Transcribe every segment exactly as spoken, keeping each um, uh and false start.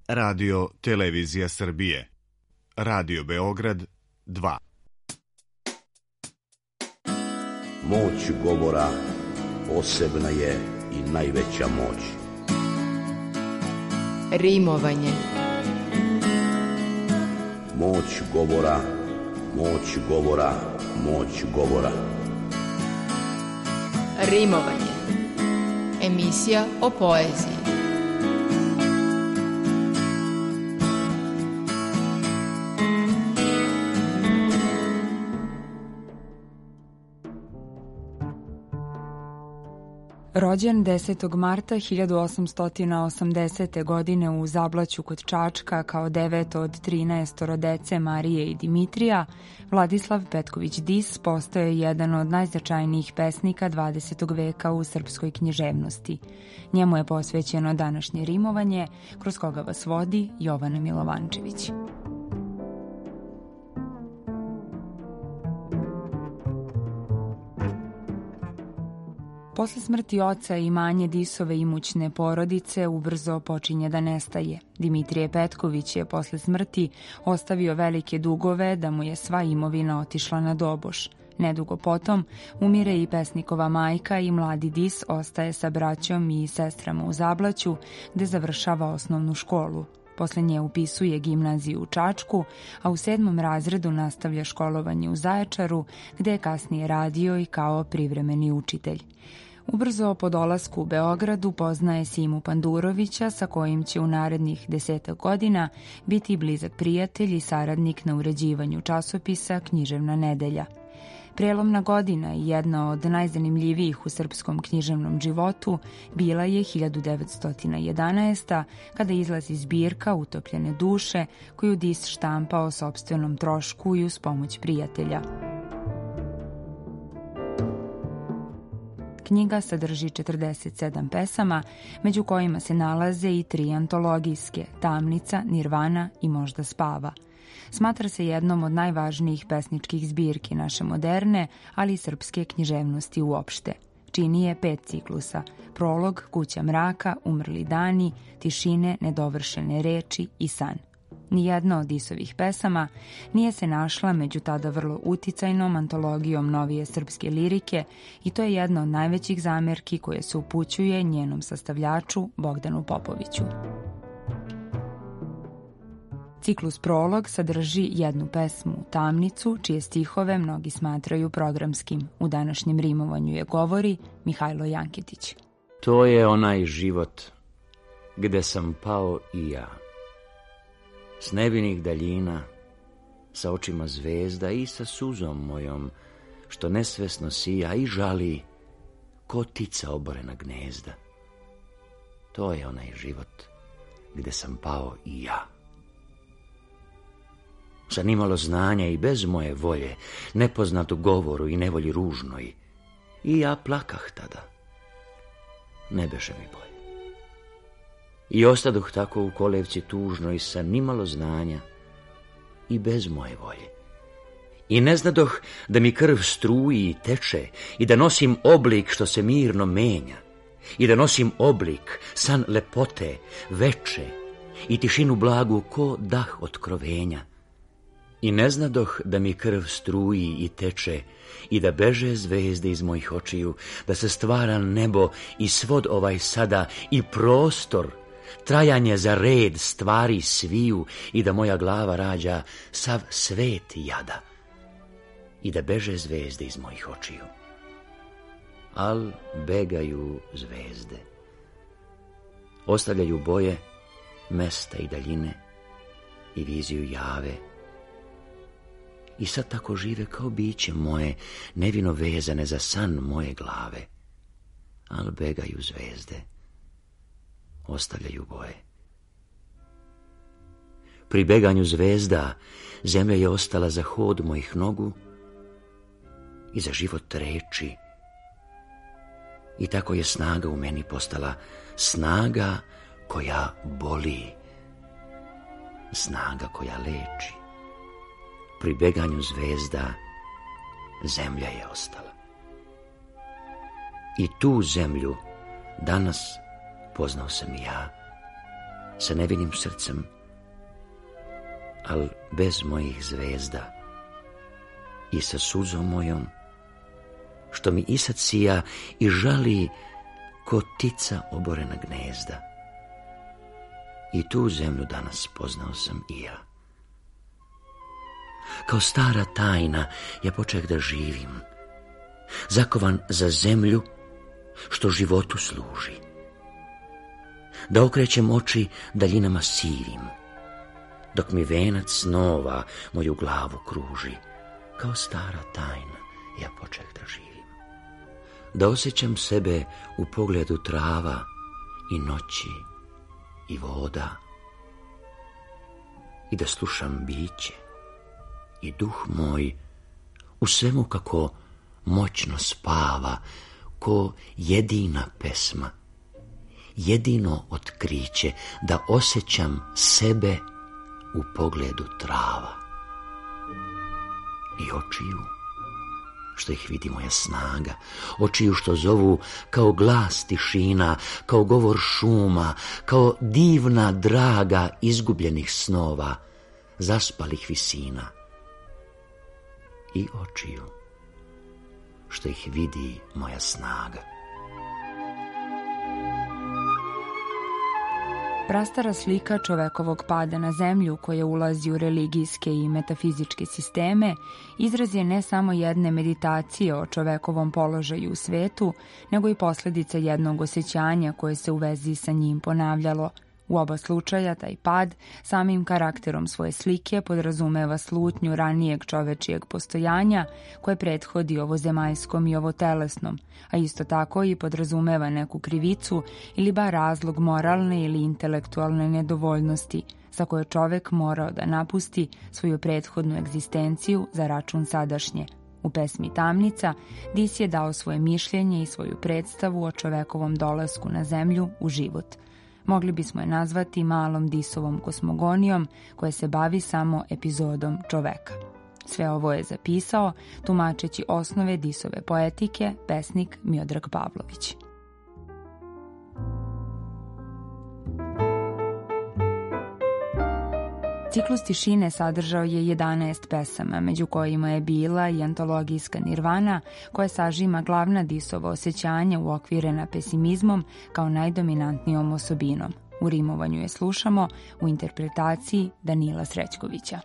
Radio Televizija Srbije. Radio Beograd dva. Moć govora posebna je i najveća moć. Rimovanje. Moć govora, moć govora, moć govora. Rimovanje. Emisija o poeziji. Rođen desetog marta hiljadu osamsto osamdesete. godine u Zablaću kod Čačka kao deveto od trinaestoro dece Marije i Dimitrija, Vladislav Petković Dis postao je jedan od najznačajnijih pesnika dvadesetog veka u srpskoj književnosti. Njemu je posvećeno današnje rimovanje, kroz koga vas vodi Jovana Milovančević. Posle smrti oca imanje Disove imućne porodice ubrzo počinje da nestaje. Dimitrije Petković je posle smrti ostavio velike dugove da mu je sva imovina otišla na doboš. Nedugo potom umire i pesnikova majka i mladi Dis ostaje sa braćom i sestrama u Zablaću, gde završava osnovnu školu. Posle nje upisuje gimnaziju u Čačku, a u sedmom razredu nastavlja školovanje u Zaječaru, gde je kasnije radio i kao privremeni učitelj. Ubrzo po dolasku u Beogradu poznaje Simu Pandurovića, sa kojim će u narednih desetak godina biti blizak prijatelj i saradnik na uređivanju časopisa Književna nedelja. Prelomna godina i jedna od najzanimljivijih u srpskom književnom životu bila je hiljadu devetsto jedanaesta. kada izlazi zbirka Utopljene duše, koju Dis štampa o sopstvenom trošku i uz pomoć prijatelja. Knjiga sadrži četrdeset sedam pesama, među kojima se nalaze i tri antologijske, Tamnica, Nirvana i Možda spava. Smatra se jednom od najvažnijih pesničkih zbirki naše moderne, ali i srpske književnosti uopšte. Čini je pet ciklusa: Prolog, Kuća mraka, Umrli dani, Tišine, Nedovršene reči i San. Nijedna od Disovih pesama nije se našla među tada vrlo uticajnom antologijom novije srpske lirike i to je jedna od najvećih zamerki koje se upućuje njenom sastavljaču Bogdanu Popoviću. Ciklus Prolog sadrži jednu pesmu, Tamnicu, čije stihove mnogi smatraju programskim. U današnjem rimovanju je govori Mihajlo Jankitić. To je onaj život gde sam pao i ja. S nebinih daljina, sa očima zvezda i sa suzom mojom, što nesvesno sija i žali ko tica oborena gnezda. To je onaj život gde sam pao i ja. Sa nimalo znanja i bez moje volje, nepoznatu govoru i nevolji ružnoj, i ja plakah tada. Ne beše mi bolje. I ostaduh tako u kolevci tužnoj sa nimalo znanja i bez moje volje. I ne znadoh da mi krv struji i teče i da nosim oblik što se mirno menja i da nosim oblik, san lepote, veče i tišinu blagu ko dah otkrovenja. I ne znadoh da mi krv struji i teče i da beže zvezde iz mojih očiju, da se stvara nebo i svod ovaj sada i prostor, trajanje za red stvari sviju i da moja glava rađa sav svet jada i da beže zvezde iz mojih očiju. Al begaju zvezde. Ostavljaju boje, mesta i daljine i viziju jave. I sad tako žive kao biće moje, nevino vezane za san moje glave. Al begaju zvezde. Ostavljaju boje. Pri beganju zvezda zemlja je ostala za hod mojih nogu i za život reči. I tako je snaga u meni postala snaga koja boli, snaga koja leči. Pri beganju zvezda zemlja je ostala. I tu zemlju danas poznao sam i ja sa nevinim srcem, al bez mojih zvezda i sa suzom mojom, što mi i sad sija i žali ko tica oborena gnezda. I tu zemlju danas poznao sam i ja. Kao stara tajna ja počeh da živim, zakovan za zemlju što životu služi. Da okrećem oči daljinama sivim, dok mi venac snova moju glavu kruži. Kao stara tajna ja počeh da živim. Da osjećam sebe u pogledu trava i noći i voda, i da slušam biće i duh moj u svemu kako moćno spava, ko jedina pesma, jedino otkriće, da osjećam sebe u pogledu trava i očiju što ih vidi moja snaga, očiju što zovu kao glas tišina, kao govor šuma, kao divna draga izgubljenih snova, zaspalih visina, i očiju što ih vidi moja snaga. Prastara slika čovekovog pada na zemlju koja ulazi u religijske i metafizičke sisteme izraz je ne samo jedne meditacije o čovekovom položaju u svetu, nego i posljedica jednog osjećanja koje se u vezi sa njim ponavljalo. U oba slučaja taj pad samim karakterom svoje slike podrazumeva slutnju ranijeg čovečijeg postojanja koje prethodi ovozemaljskom i ovotelesnom, a isto tako i podrazumeva neku krivicu ili bar razlog moralne ili intelektualne nedovoljnosti sa koje čovek morao da napusti svoju prethodnu egzistenciju za račun sadašnje. U pesmi Tamnica Dis je dao svoje mišljenje i svoju predstavu o čovekovom dolasku na zemlju u život. Mogli bismo je nazvati malom Disovom kosmogonijom koja se bavi samo epizodom čoveka. Sve ovo je zapisao, tumačeći osnove Disove poetike, pesnik Miodrag Pavlović. Ciklus tišine sadržao je jedanaest pesama, među kojima je bila i antologijska Nirvana, koja sažima glavna Disova osjećanja uokvirena pesimizmom kao najdominantnijom osobinom. U rimovanju je slušamo u interpretaciji Danila Srećkovića.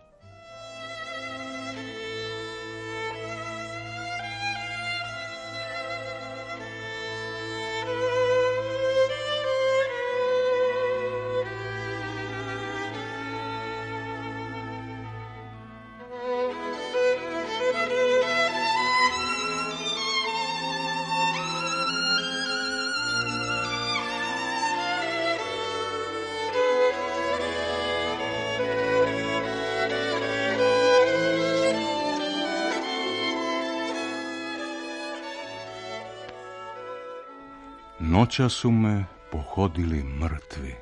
Noća su me pohodili mrtvi,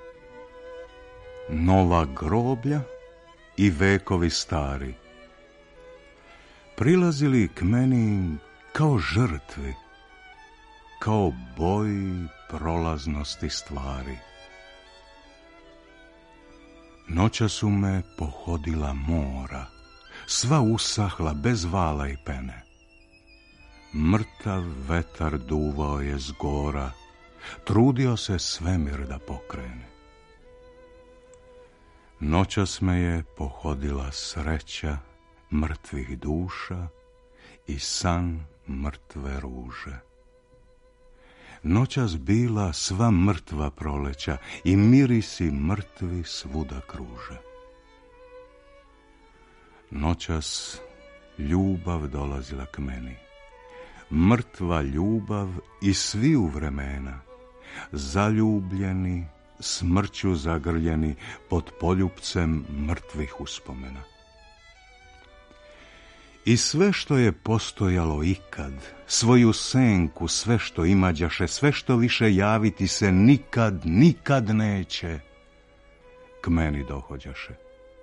nova groblja i vekovi stari. Prilazili k meni kao žrtvi, kao boji prolaznosti stvari. Noća su me pohodila mora, sva usahla bez vala i pene. Mrtav vetar duvao je s gora, trudio se svemir da pokrene. Noćas me je pohodila sreća mrtvih duša i san mrtve ruže. Noćas bila sva mrtva proleća i mirisi mrtvi svuda kruže. Noćas ljubav dolazila k meni, mrtva ljubav i svi u vremena, zaljubljeni, smrću zagrljeni pod poljupcem mrtvih uspomena. I sve što je postojalo ikad, svoju senku, sve što imađaše, sve što više javiti se nikad, nikad neće, k meni dohođaše.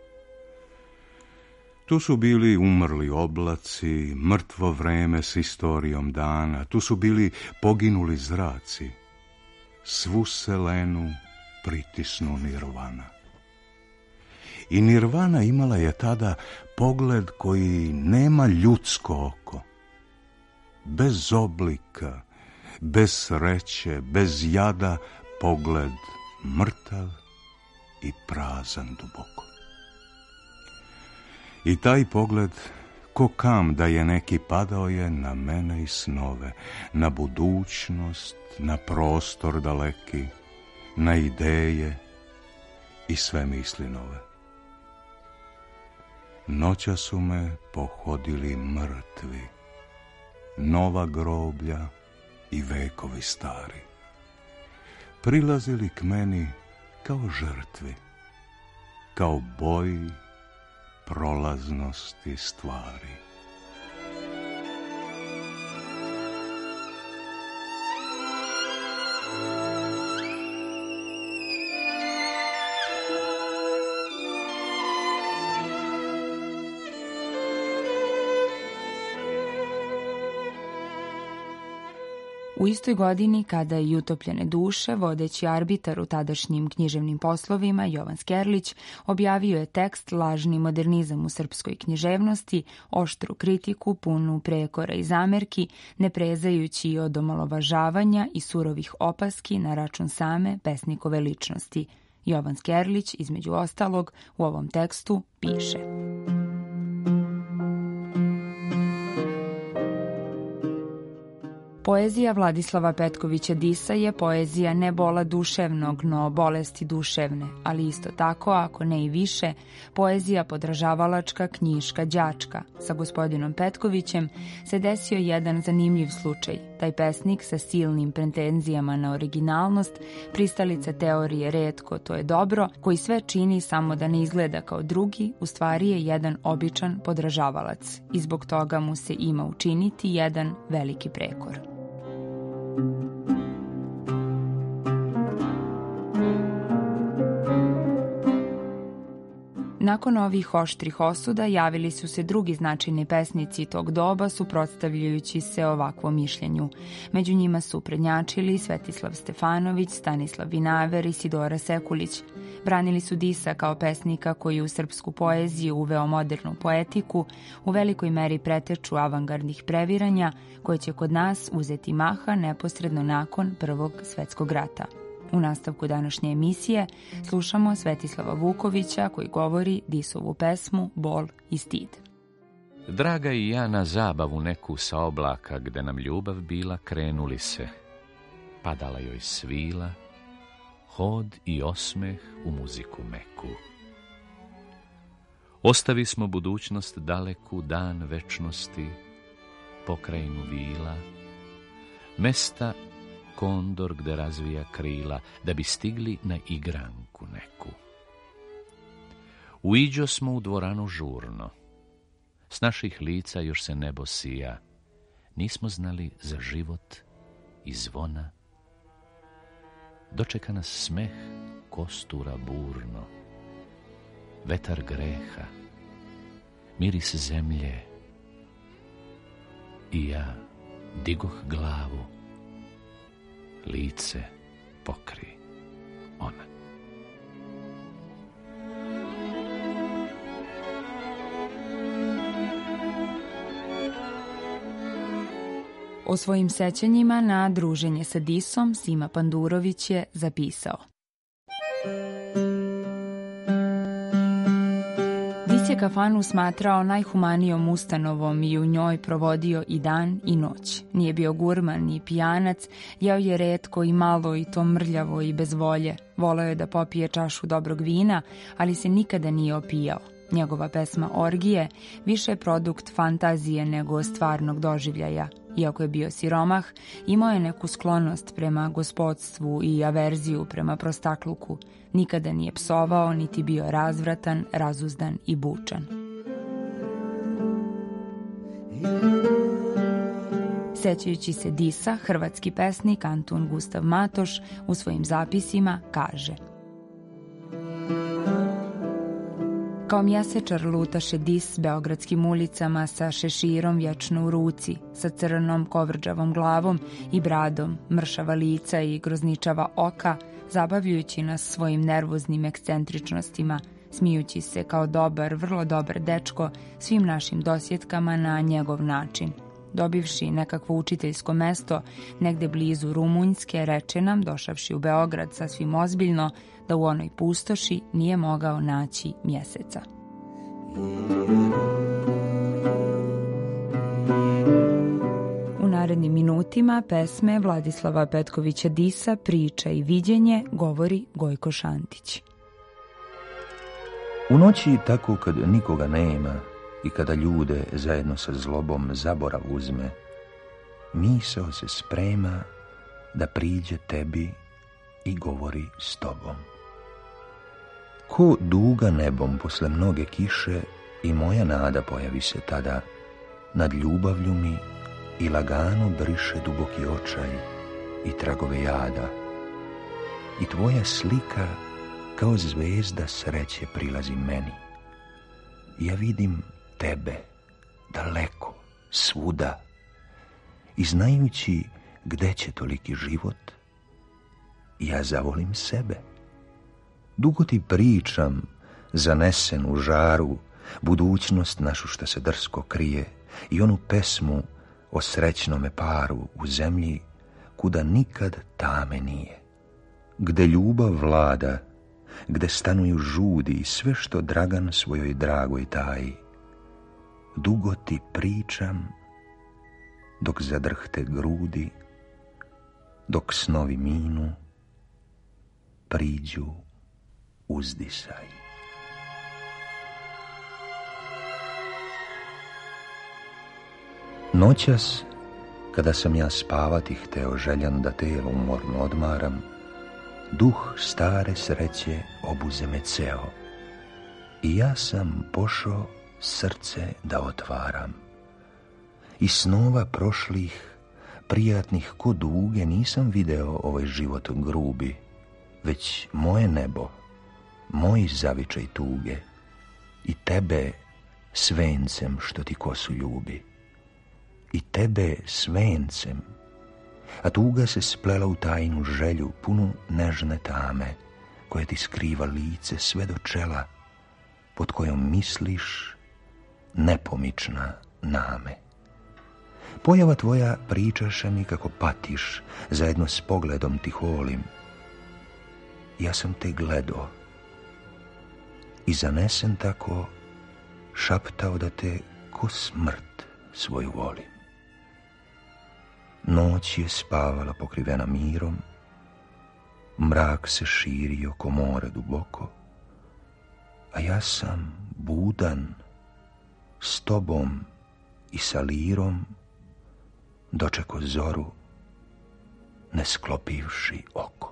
Tu su bili umrli oblaci, mrtvo vreme s istorijom dana, tu su bili poginuli zraci. Svu selenu pritisnu nirvana. I nirvana imala je tada pogled koji nema ljudsko oko. Bez oblika, bez sreće, bez jada, pogled mrtav i prazan duboko. I taj pogled, ko kam da je neki, padao je na mene i snove, na budućnost, na prostor daleki, na ideje i sve misli nove. Noća su me pohodili mrtvi, nova groblja i vekovi stari. Prilazili k meni kao žrtvi, kao boji prolaznosti stvari. U istoj godini, kada je Utopljene duše, vodeći arbitar u tadašnjim književnim poslovima, Jovan Skerlić, objavio je tekst Lažni modernizam u srpskoj književnosti, oštru kritiku, punu prekora i zamerki, ne prezajući od omalovažavanja i surovih opaski na račun same pesnikove ličnosti. Jovan Skerlić, između ostalog, u ovom tekstu piše: Poezija Vladislava Petkovića Disa je poezija ne bola duševnog, no bolesti duševne, ali isto tako, ako ne i više, poezija podražavalačka, knjiška, đačka. Sa gospodinom Petkovićem se desio jedan zanimljiv slučaj. Taj pesnik sa silnim pretenzijama na originalnost, pristalica teorije retko, to je dobro, koji sve čini samo da ne izgleda kao drugi, u stvari je jedan običan podražavalac i zbog toga mu se ima učiniti jedan veliki prekor. Nakon ovih oštrih osuda javili su se drugi značajni pesnici tog doba, suprotstavljajući se ovakvom mišljenju. Među njima su prednjačili Svetislav Stefanović, Stanislav Vinaver i Sidora Sekulić. Branili su Disa kao pesnika koji u srpsku poeziju uveo modernu poetiku, u velikoj meri preteču avangardnih previranja koje će kod nas uzeti maha neposredno nakon Prvog svetskog rata. U nastavku današnje emisije slušamo Svetislava Vukovića koji govori Disovu pesmu Bol i stid. Draga i ja na zabavu neku sa oblaka, gde nam ljubav bila, krenuli se. Padala joj svila, hod i osmeh u muziku meku. Ostavi smo budućnost daleku, dan večnosti, pokrajinu vila, mesta kondor gde razvija krila, da bi stigli na igranku neku. Uiđo smo u dvoranu žurno. S naših lica još se nebo sija. Nismo znali za život i zvona. Dočeka nas smeh kostura burno. Vetar greha, miris zemlje. I ja digoh glavu. Lice pokri ona. O svojim sećanjima na druženje sa Disom Sima Pandurović je zapisao: Dis je kafanu smatrao najhumanijom ustanovom i u njoj provodio i dan i noć. Nije bio gurman ni pijanac, jeo je retko i malo i to mrljavo i bez volje. Voleo je da popije čašu dobrog vina, ali se nikada nije opijao. Njegova pesma Orgije više je produkt fantazije nego stvarnog doživljaja. Iako je bio siromah, imao je neku sklonost prema gospodstvu i averziju prema prostakluku. Nikada nije psovao, niti bio razvratan, razuzdan i bučan. Sećajući se Disa, hrvatski pesnik Antun Gustav Matoš u svojim zapisima kaže: Kao mjesečar lutaše Dis beogradskim ulicama sa šeširom vječno u ruci, sa crnom kovrđavom glavom i bradom, mršava lica i grozničava oka, zabavljajući nas svojim nervoznim ekscentričnostima, smijući se kao dobar, vrlo dobar dečko svim našim dosjetkama na njegov način. Dobivši nekakvo učiteljsko mesto negde blizu Rumunjske, reče nam, došavši u Beograd sasvim ozbiljno, da u onoj pustoši nije mogao naći mjeseca. U narednim minutima pesme Vladislava Petkovića Disa, Priča i viđenje, govori Gojko Šantić. U noći tako kad nikoga nema i kada ljude zajedno sa zlobom zaborav uzme, misao se sprema da priđe tebi i govori s tobom. Ko duga nebom posle mnoge kiše i moja nada pojavi se tada, nad ljubavlju mi i lagano briše duboki očaj i tragove jada. I tvoja slika kao zvezda sreće prilazi meni. Ja vidim tebe daleko, svuda, i znajući gde će toliki život, ja zavolim sebe. Dugo ti pričam, zanesen u žaru, budućnost našu što se drsko krije i onu pesmu o srećnome paru u zemlji kuda nikad tame nije. Gde ljubav vlada, gde stanuju žudi i sve što Dragan svojoj dragoj taji. Dugo ti pričam, dok zadrhte grudi, dok snovi minu, priđu uzdisaj. Noćas, kada sam ja spavati hteo željan da telo umorno odmaram, duh stare sreće obuze me ceo i ja sam pošao srce da otvaram. I snova prošlih, prijatnih ko duge, nisam video ovaj život grubi, već moje nebo, moj zavičaj tuge i tebe s vencem što ti kosu ljubi. I tebe s vencem, a tuga se splela u tajnu želju, punu nežne tame, koja ti skriva lice sve do čela, pod kojom misliš nepomična name. Pojava tvoja pričaše mi kako patiš, zajedno s pogledom ti holim. Ja sam te gledao i zanesen tako šaptao da te ko smrt svoju volim. Noć je spavala pokrivena mirom, mrak se širio ko more duboko, a ja sam budan s tobom i sa lirom dočeko zoru ne sklopivši oko.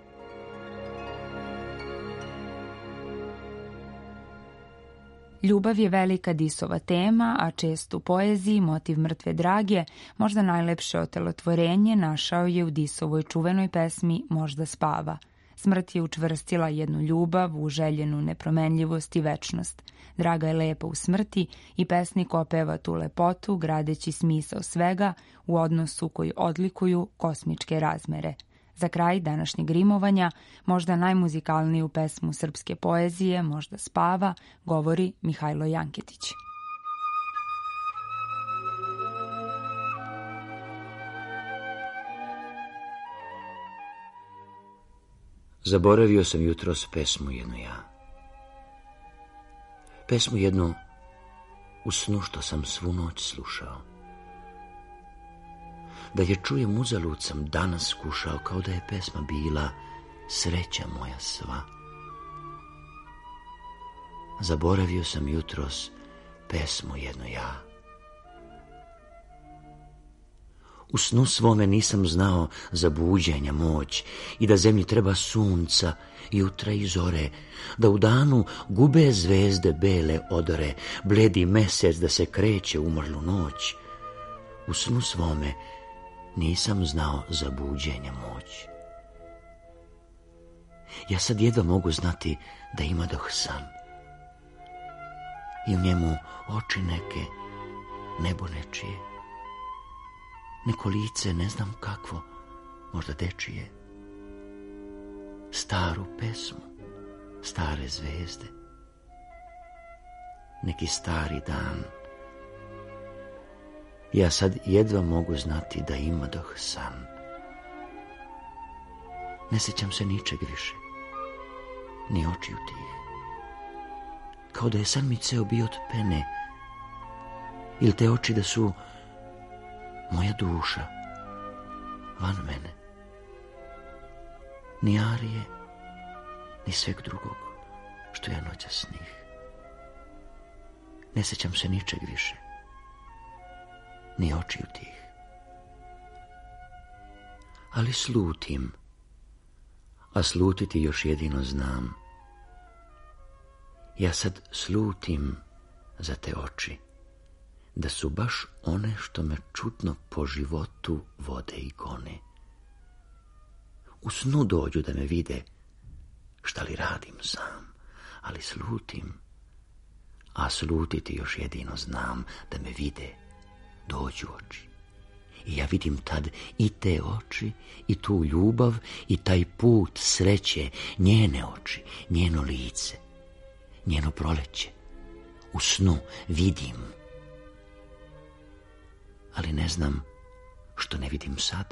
Ljubav je velika Disova tema, a čest u poeziji motiv mrtve drage, možda najlepše otelotvorenje, našao je u Disovoj čuvenoj pesmi Možda spava. Smrt je učvrstila jednu ljubav u željenu nepromenljivost i večnost. Draga je lepa u smrti i pesnik opeva tu lepotu, gradeći smisao svega u odnosu koji odlikuju kosmičke razmere. Za kraj današnjeg rimovanja, možda najmuzikalniju pesmu srpske poezije, Možda spava, govori Mihajlo Janketić. Zaboravio sam jutros pesmu jednu ja. Pesmu jednu u snu što sam svu noć slušao. Da je čujem uzalud sam danas kušao, kao da je pesma bila sreća moja sva. Zaboravio sam jutros pesmu jednu ja. U snu svome nisam znao za buđenja moć i da zemlji treba sunca, jutra i zore, da u danu gube zvezde bele odore, bledi mesec da se kreće umrlu noć. U snu svome nisam znao za buđenja moć. Ja sad jedva mogu znati da ima doh san. I u njemu oči neke, nebo nečije. Neko lice, ne znam kakvo, možda dečije. staru pesmu, stare zvezde, neki stari dan. Ja sad jedva mogu znati da imadoh san. Ne sjećam se ničeg više, ni očiju tih. Kao da je san mi ceo bio od pene, ili te oči da su moja duša, van mene. Ni Arije, ni sveg drugog, što ja noća snih. Ne sjećam se ničeg više, ni očiju tih. Ali slutim, a slutiti još jedino znam. Ja sad slutim za te oči, da su baš one što me čudno po životu vode i gone. U snu dođu da me vide, šta li radim sam, ali slutim, a slutiti još jedino znam, da me vide, dođu oči. I ja vidim tad i te oči, i tu ljubav, i taj put sreće, njene oči, njeno lice, njeno proleće. U snu vidim, ali ne znam što ne vidim sad.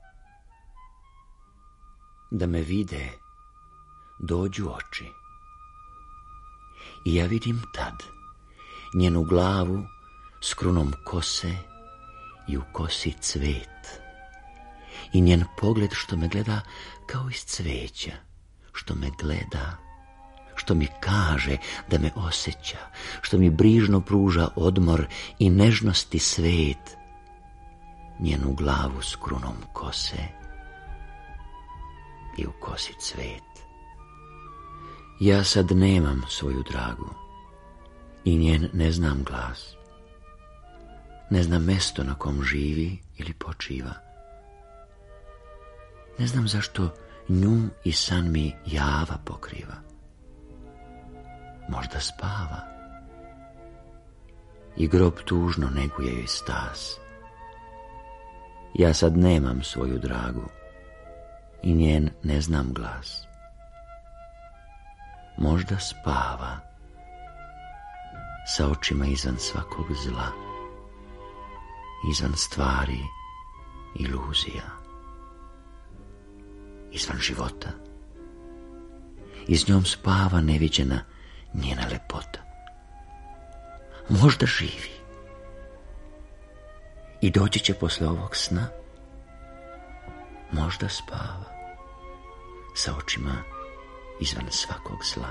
Da me vide, dođu oči. I ja vidim tad njenu glavu s krunom kose i u kosi cvet. I njen pogled što me gleda kao iz cveća, što me gleda, što mi kaže da me osjeća, što mi brižno pruža odmor i nežnosti svet. Njenu glavu s krunom kose i u kosi cvet. Ja sad nemam svoju dragu i njen ne znam glas. Ne znam mesto na kom živi ili počiva. Ne znam zašto nju i san mi java pokriva. Možda spava i grob tužno neguje joj stas. Ja sad nemam svoju dragu i njen ne znam glas. Možda spava sa očima izvan svakog zla, izvan stvari, iluzija, izvan života. I s njom spava neviđena njena lepota. Možda živi i doći će posle ovog sna. Možda spava sa očima izvan svakog zla.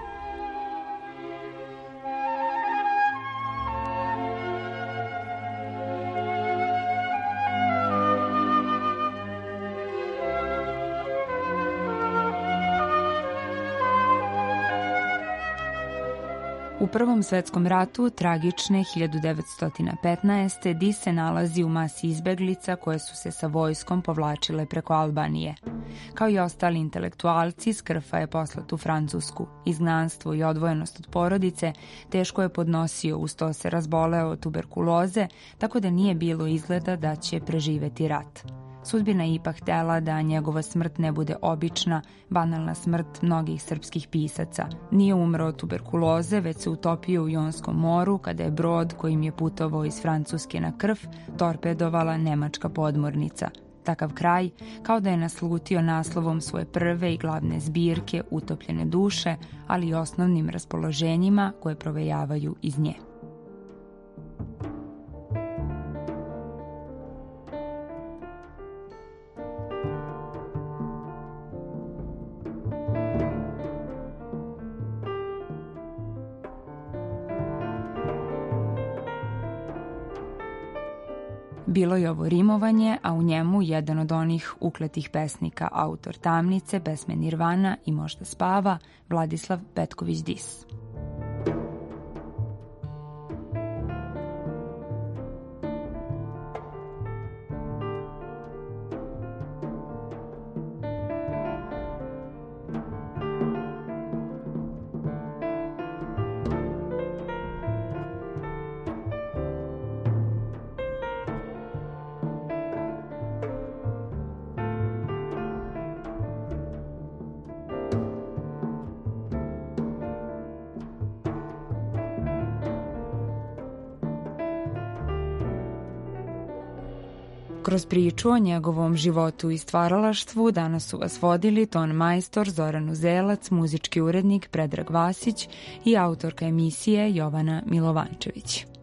U Prvom svetskom ratu, tragične hiljadu devetsto petnaeste. Dis se nalazi u masi izbeglica koje su se sa vojskom povlačile preko Albanije. Kao i ostali intelektualci, Skrfa je poslat u Francusku. Izgnanstvo i odvojenost od porodice teško je podnosio, uz to se razboleo od tuberkuloze, tako da nije bilo izgleda da će preživeti rat. Sudbina je ipak htela da njegova smrt ne bude obična, banalna smrt mnogih srpskih pisaca. Nije umro od tuberkuloze, već se utopio u Jonskom moru kada je brod kojim je putovao iz Francuske na Krf torpedovala nemačka podmornica. Takav kraj kao da je naslutio naslovom svoje prve i glavne zbirke Utopljene duše, ali i osnovnim raspoloženjima koje provejavaju iz nje. Bilo je ovo rimovanje, a u njemu jedan od onih ukletih pesnika, autor Tamnice, pesme Nirvana i Možda spava, Vladislav Petković Dis. Kroz priču o njegovom životu i stvaralaštvu danas su vas vodili ton majstor Zoran Uzelac, muzički urednik Predrag Vasić i autorka emisije Jovana Milovančević.